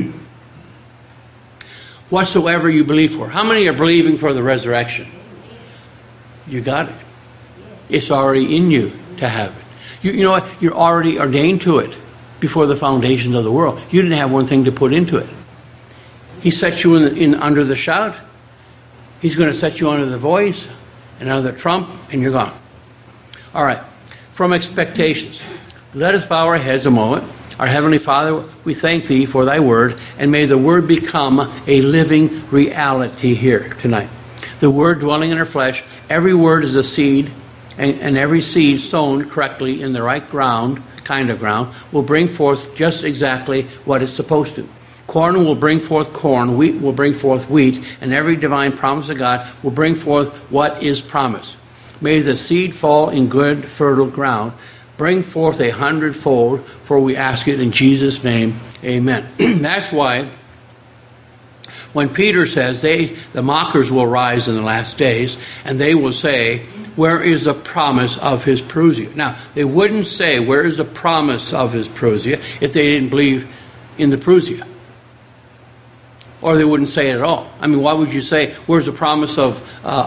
A: Whatsoever you believe for. How many are believing for the resurrection? You got it. It's already in you to have it. You know what? You're already ordained to it. Before the foundations of the world. You didn't have one thing to put into it. He set you in under the shout. He's going to set you under the voice and under the trump, and you're gone. All right. From expectations. Let us bow our heads a moment. Our Heavenly Father, we thank Thee for Thy Word, and may the Word become a living reality here tonight. The Word dwelling in our flesh, every word is a seed, and every seed sown correctly in the right ground, kind of ground, will bring forth just exactly what it's supposed to. Corn will bring forth corn, wheat will bring forth wheat, and every divine promise of God will bring forth what is promised. May the seed fall in good, fertile ground, bring forth 100-fold, for we ask it in Jesus' name, amen. That's why when Peter says the mockers will rise in the last days, and they will say, where is the promise of his parousia? Now, they wouldn't say, where is the promise of his parousia, if they didn't believe in the parousia. Or they wouldn't say it at all. I mean, why would you say, where's the promise of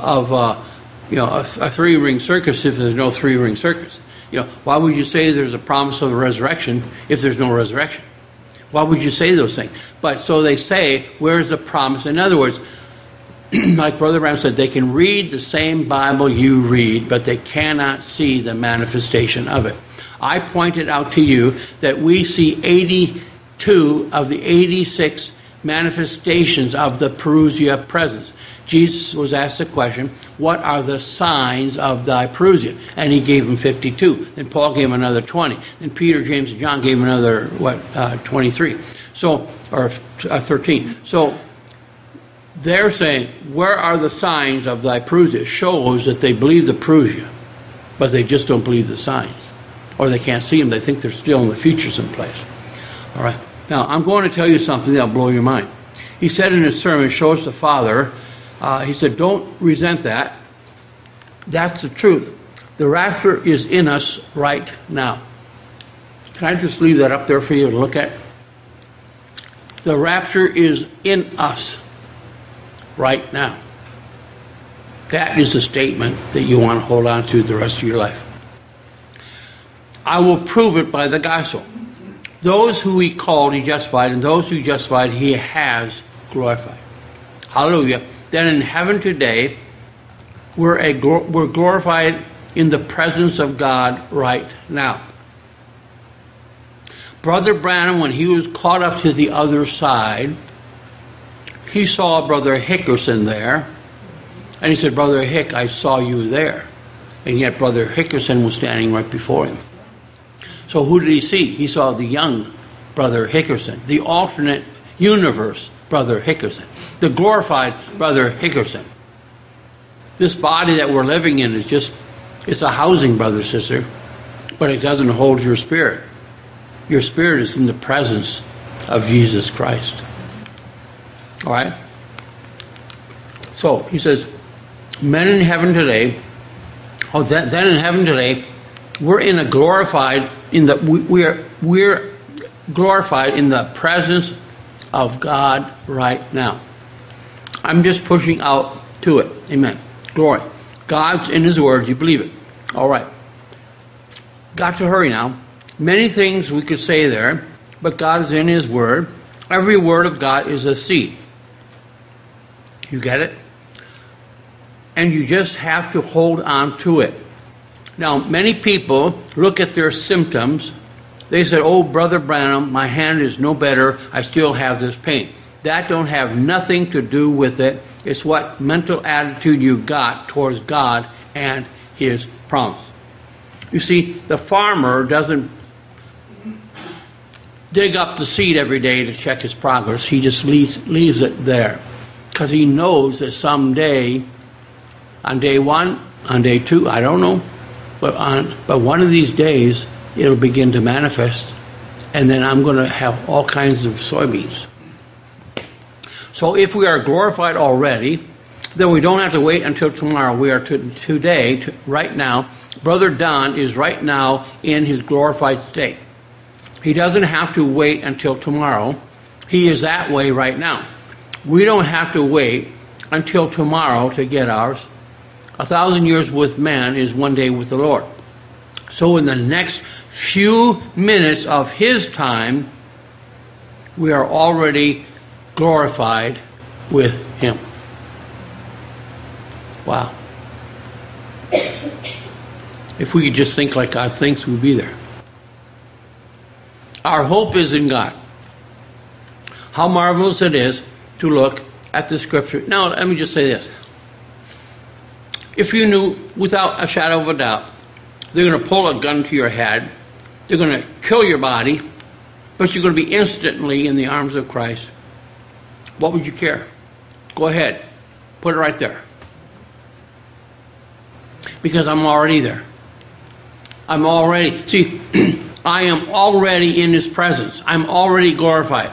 A: a three-ring circus if there's no three-ring circus? Why would you say there's a promise of a resurrection if there's no resurrection? Why would you say those things? But so they say, where's the promise? In other words, like Brother Branham said, they can read the same Bible you read, but they cannot see the manifestation of it. I pointed out to you that we see 82 of the 86 manifestations of the parousia presence. Jesus was asked the question, what are the signs of thy parousia? And he gave him 52. Then Paul gave him another 20. Then Peter, James, and John gave him another, 23. Or 13. So they're saying, where are the signs of thy parousia? It shows that they believe the parousia, but they just don't believe the signs. Or they can't see them. They think they're still in the future someplace. All right. Now, I'm going to tell you something that'll blow your mind. He said in his sermon, show us the Father. He said, don't resent that. That's the truth. The rapture is in us right now. Can I just leave that up there for you to look at? The rapture is in us right now. That is the statement that you want to hold on to the rest of your life. I will prove it by the gospel. Those who he called, he justified, and those who justified, he has glorified. Hallelujah. Then in heaven today, we're glorified in the presence of God right now. Brother Branham, when he was caught up to the other side, he saw Brother Hickerson there, and he said, Brother Hick, I saw you there. And yet Brother Hickerson was standing right before him. So who did he see? He saw the young Brother Hickerson, the alternate universe Brother Hickerson, the glorified Brother Hickerson. This body that we're living in is just, it's a housing, brother, sister, but it doesn't hold your spirit. Your spirit is in the presence of Jesus Christ. All right? So, he says, men in heaven today, then in heaven today, we're glorified in the presence of God right now. I'm just pushing out to it. Amen. Glory. God's in his word. You believe it. All right. Got to hurry now. Many things we could say there, but God is in his word. Every word of God is a seed. You get it? And you just have to hold on to it. Now, many people look at their symptoms. They say, oh, Brother Branham, my hand is no better. I still have this pain. That don't have nothing to do with it. It's what mental attitude you got towards God and his promise. You see, the farmer doesn't dig up the seed every day to check his progress. He just leaves it there because he knows that someday, on day one, on day two, I don't know, but one of these days it'll begin to manifest, and then I'm going to have all kinds of soybeans. So if we are glorified already, then we don't have to wait until tomorrow. We are today, right now. Brother Don is right now in his glorified state. He doesn't have to wait until tomorrow. He is that way right now. We don't have to wait until tomorrow to get ours. 1,000 years with man is one day with the Lord. So in the next few minutes of his time, we are already glorified with him. Wow. If we could just think like God thinks, we'd be there. Our hope is in God. How marvelous it is to look at the scripture. Now, let me just say this. If you knew without a shadow of a doubt, they're going to pull a gun to your head, they're going to kill your body, but you're going to be instantly in the arms of Christ, what would you care? Go ahead. Put it right there. Because I'm already there. I am already in his presence. I'm already glorified.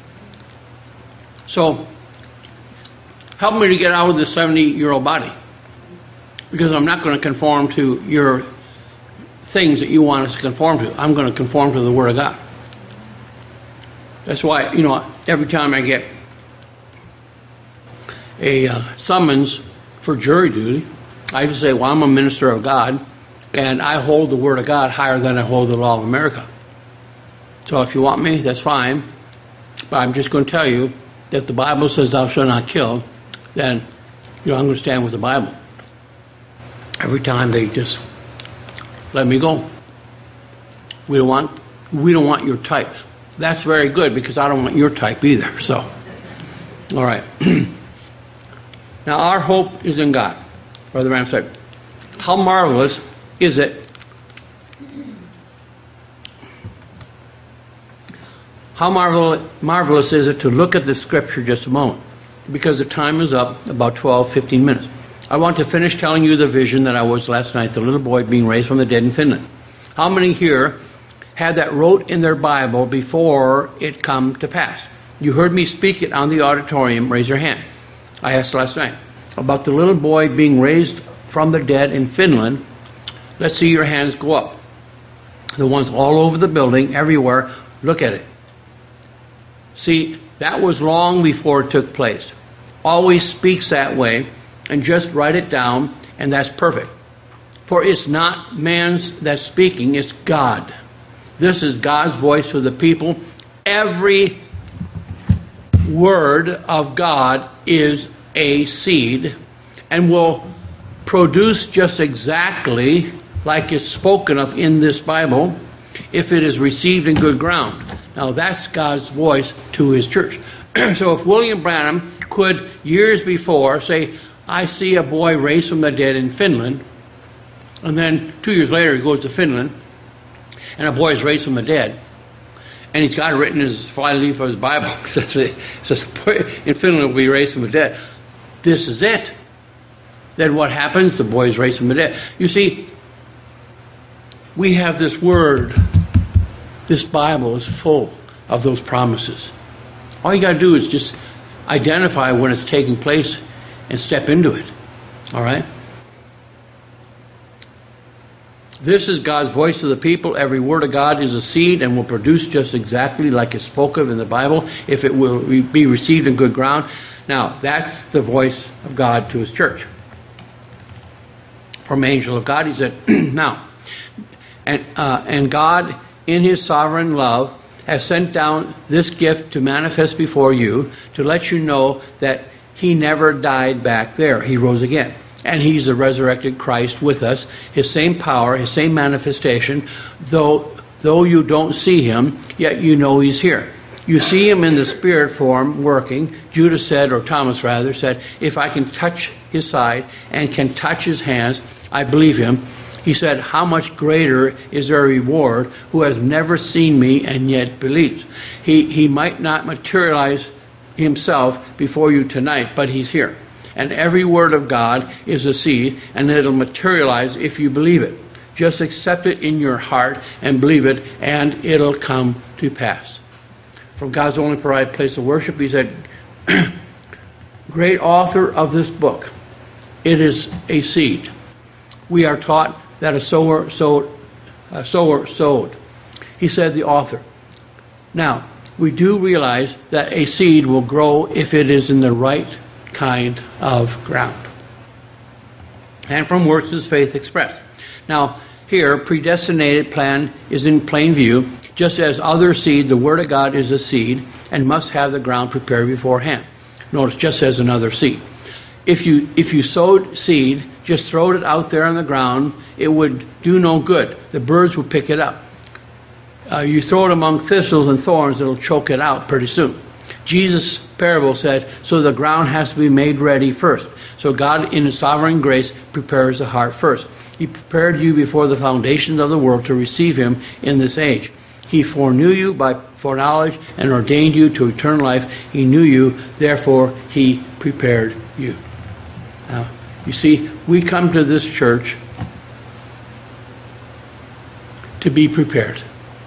A: So, help me to get out of this 70-year-old body. Because I'm not going to conform to your things that you want us to conform to. I'm going to conform to the Word of God. That's why, every time I get a summons for jury duty, I just say, well, I'm a minister of God, and I hold the Word of God higher than I hold the law of America. So if you want me, that's fine. But I'm just going to tell you that the Bible says thou shalt not kill, then I'm going to stand with the Bible. Every time they just let me go. We don't want your type. That's very good because I don't want your type either. So, all right. Now our hope is in God. Brother Ram said, how marvelous is it? How marvelous is it to look at the scripture just a moment? Because the time is up, about 12, 15 minutes. I want to finish telling you the vision that I was last night, the little boy being raised from the dead in Finland. How many here had that wrote in their Bible before it come to pass? You heard me speak it on the auditorium. Raise your hand. I asked last night about the little boy being raised from the dead in Finland. Let's see your hands go up. The ones all over the building, everywhere. Look at it. See, that was long before it took place. Always speaks that way, and just write it down, and that's perfect. For it's not man's that's speaking, it's God. This is God's voice for the people. Every word of God is a seed and will produce just exactly like it's spoken of in this Bible if it is received in good ground. Now that's God's voice to his church. So if William Branham could, years before, say, I see a boy raised from the dead in Finland, and then 2 years later he goes to Finland, and a boy is raised from the dead, and he's got it written in his flyleaf of his Bible. It says, in Finland will be raised from the dead. This is it. Then what happens? The boy is raised from the dead. You see, we have this word. This Bible is full of those promises. All you got to do is just identify when it's taking place and step into it. All right? This is God's voice to the people. Every word of God is a seed and will produce just exactly like it's spoken of in the Bible if it will be received in good ground. Now, that's the voice of God to his church. From angel of God, he said, now, and God, in his sovereign love, has sent down this gift to manifest before you, to let you know that he never died back there. He rose again. And he's the resurrected Christ with us. His same power, his same manifestation, though you don't see him, yet you know he's here. You see him in the spirit form working. Judas said, or Thomas rather, said, if I can touch his side and can touch his hands, I believe him. He said, how much greater is their reward who has never seen me and yet believes? He might not materialize himself before you tonight, but he's here. And every word of God is a seed, and it'll materialize if you believe it. Just accept it in your heart and believe it, and it'll come to pass. From God's only provided place of worship, he said, great author of this book, it is a seed. We are taught that a sower sowed. He said, the author. Now, we do realize that a seed will grow if it is in the right kind of ground. And from works is faith expressed. Now, here, predestinated plan is in plain view. Just as other seed, the Word of God is a seed and must have the ground prepared beforehand. Notice, just as another seed. If you sowed seed, just throw it out there on the ground, it would do no good. The birds would pick it up. You throw it among thistles and thorns, it'll choke it out pretty soon. Jesus' parable said, so the ground has to be made ready first. So God, in his sovereign grace, prepares the heart first. He prepared you before the foundations of the world to receive him in this age. He foreknew you by foreknowledge and ordained you to eternal life. He knew you, therefore he prepared you. Now, you see, we come to this church to be prepared.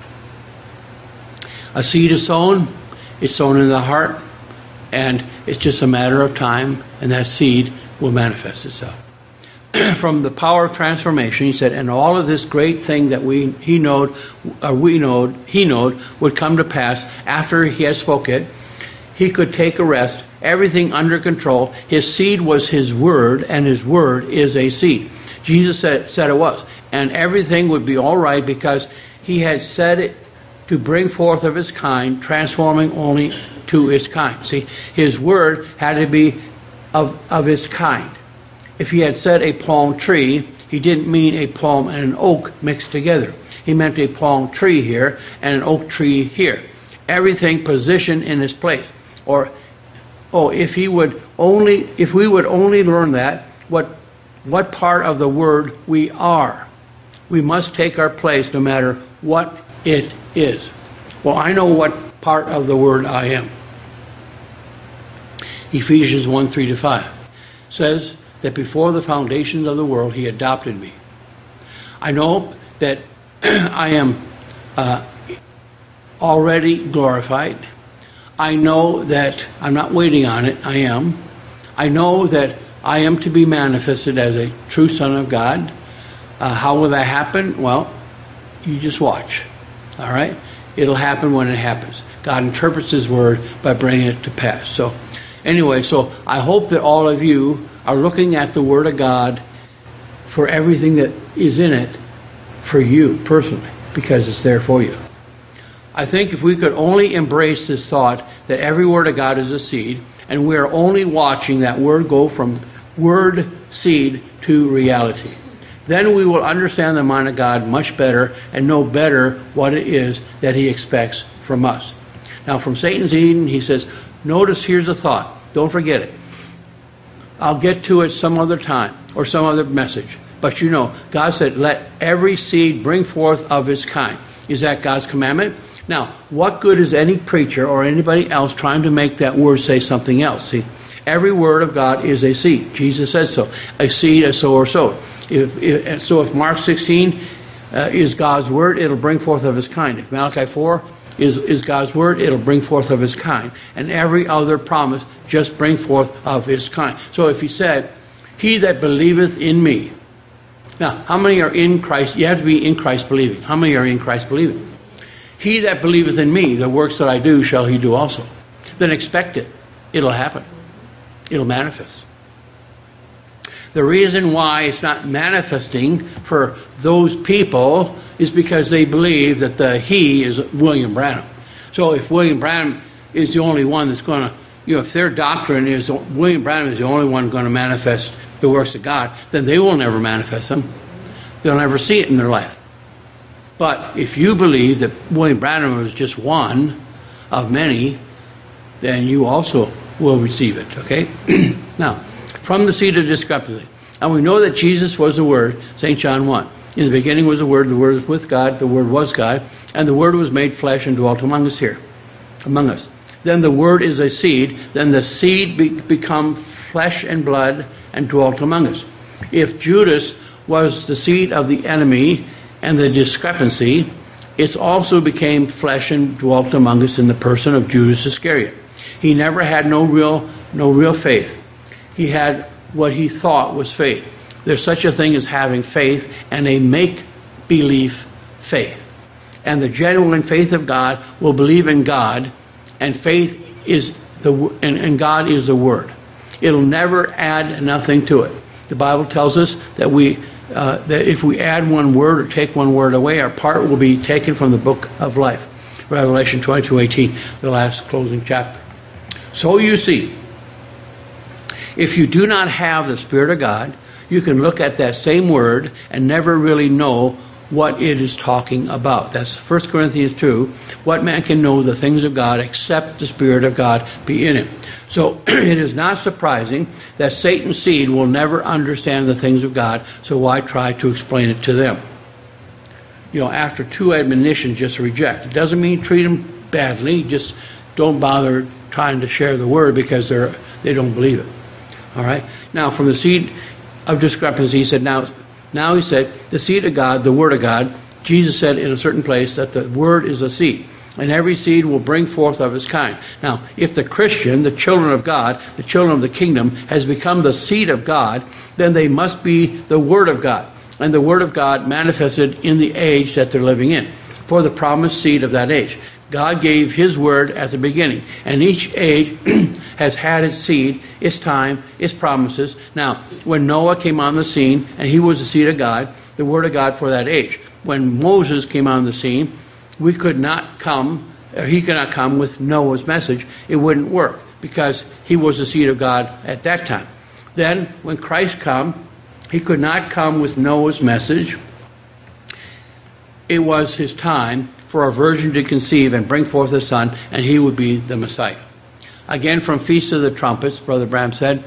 A: A seed is sown, it's sown in the heart, and it's just a matter of time, and that seed will manifest itself. From the power of transformation, he said, and all of this great thing that he knowed would come to pass after he had spoke it. He could take a rest, everything under control. His seed was his word, and his word is a seed. Jesus said it was. And everything would be all right because he had said it to bring forth of its kind, transforming only to its kind. See, his word had to be of its kind. If he had said a palm tree, he didn't mean a palm and an oak mixed together. He meant a palm tree here and an oak tree here. Everything positioned in its place. If we would only learn that, what part of the word we are. We must take our place no matter what it is. Well, I know what part of the word I am. Ephesians 1:3-5 says that before the foundations of the world, he adopted me. I know that I am already glorified. I know that I'm not waiting on it. I am. I know that I am to be manifested as a true son of God. How will that happen? Well, you just watch. All right? It'll happen when it happens. God interprets His Word by bringing it to pass. So, anyway, so I hope that all of you are looking at the Word of God for everything that is in it for you personally, because it's there for you. I think if we could only embrace this thought that every Word of God is a seed, and we are only watching that Word go from word seed to reality, then we will understand the mind of God much better and know better what it is that He expects from us. Now, from Satan's Eden, he says, notice here's a thought. Don't forget it. I'll get to it some other time or some other message. But you know, God said, let every seed bring forth of its kind. Is that God's commandment? Now, what good is any preacher or anybody else trying to make that word say something else? See, every word of God is a seed. Jesus says so. A seed, a sower sowed. If Mark 16 is God's word, it'll bring forth of its kind. If Malachi 4 is God's word, it'll bring forth of its kind. And every other promise just bring forth of its kind. So if He said, he that believeth in me. Now, how many are in Christ? You have to be in Christ believing. How many are in Christ believing? He that believeth in me, the works that I do shall he do also. Then expect it. It'll happen. It'll manifest. The reason why it's not manifesting for those people is because they believe that the he is William Branham. So if William Branham is the only one that's going to, if their doctrine is William Branham is the only one going to manifest the works of God, then they will never manifest them. They'll never see it in their life. But if you believe that William Branham is just one of many, then you also will receive it, okay? Now, from the seed of discrepancy. And we know that Jesus was the Word, St. John 1. In the beginning was the Word was with God, the Word was God, and the Word was made flesh and dwelt among us here, among us. Then the Word is a seed, then the seed become flesh and blood and dwelt among us. If Judas was the seed of the enemy and the discrepancy, it also became flesh and dwelt among us in the person of Judas Iscariot. He never had no real faith. He had what he thought was faith. There's such a thing as having faith and a make-believe faith. And the genuine faith of God will believe in God, and faith is and God is the Word. It'll never add nothing to it. The Bible tells us that that if we add one word or take one word away, our part will be taken from the book of life. Revelation 22:18, the last closing chapter. So you see, if you do not have the Spirit of God, you can look at that same word and never really know what it is talking about. That's 1 Corinthians 2. What man can know the things of God except the Spirit of God be in him? So it is not surprising that Satan's seed will never understand the things of God, so why try to explain it to them? After two admonitions, just reject. It doesn't mean treat them badly, just don't bother trying to share the word because they don't believe it. All right? Now, from the seed of discrepancy, he said, now he said, the seed of God, the Word of God, Jesus said in a certain place that the Word is a seed, and every seed will bring forth of its kind. Now, if the Christian, the children of God, the children of the kingdom, has become the seed of God, then they must be the Word of God, and the Word of God manifested in the age that they're living in, for the promised seed of that age. God gave His Word at the beginning, and each age has had its seed, its time, its promises. Now, when Noah came on the scene, and he was the seed of God, the Word of God for that age. When Moses came on the scene, he could not come with Noah's message. It wouldn't work, because he was the seed of God at that time. Then, when Christ came, he could not come with Noah's message. It was his time for a virgin to conceive and bring forth a son, and he would be the Messiah. Again, from Feast of the Trumpets, Brother Branham said,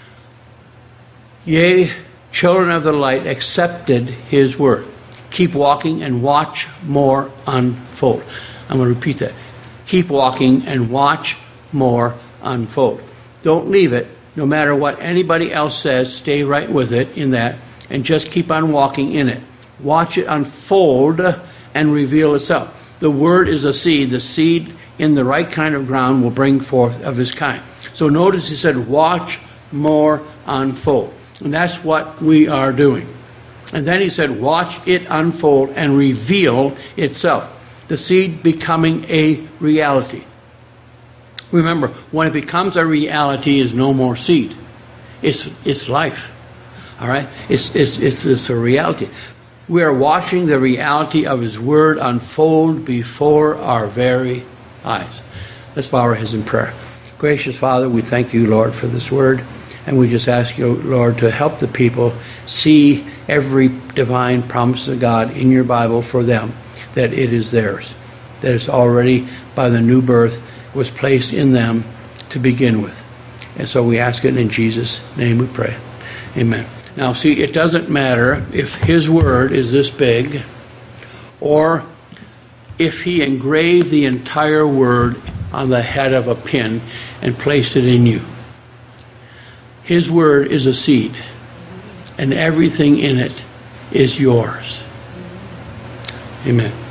A: Yea, children of the light accepted his word. Keep walking and watch more unfold. I'm going to repeat that. Keep walking and watch more unfold. Don't leave it. No matter what anybody else says, stay right with it in that, and just keep on walking in it. Watch it unfold and reveal itself. The word is a seed. The seed in the right kind of ground will bring forth of his kind. So notice he said, watch more unfold. And that's what we are doing. And then he said, watch it unfold and reveal itself. The seed becoming a reality. Remember, when it becomes a reality, is no more seed. It's life. All right? It's a reality. We are watching the reality of His Word unfold before our very eyes. Let's bow our heads in prayer. Gracious Father, we thank you, Lord, for this Word. And we just ask you, Lord, to help the people see every divine promise of God in your Bible for them, that it is theirs, that it's already, by the new birth, was placed in them to begin with. And so we ask it in Jesus' name we pray. Amen. Now, see, it doesn't matter if His Word is this big or if He engraved the entire Word on the head of a pin and placed it in you. His Word is a seed, and everything in it is yours. Amen.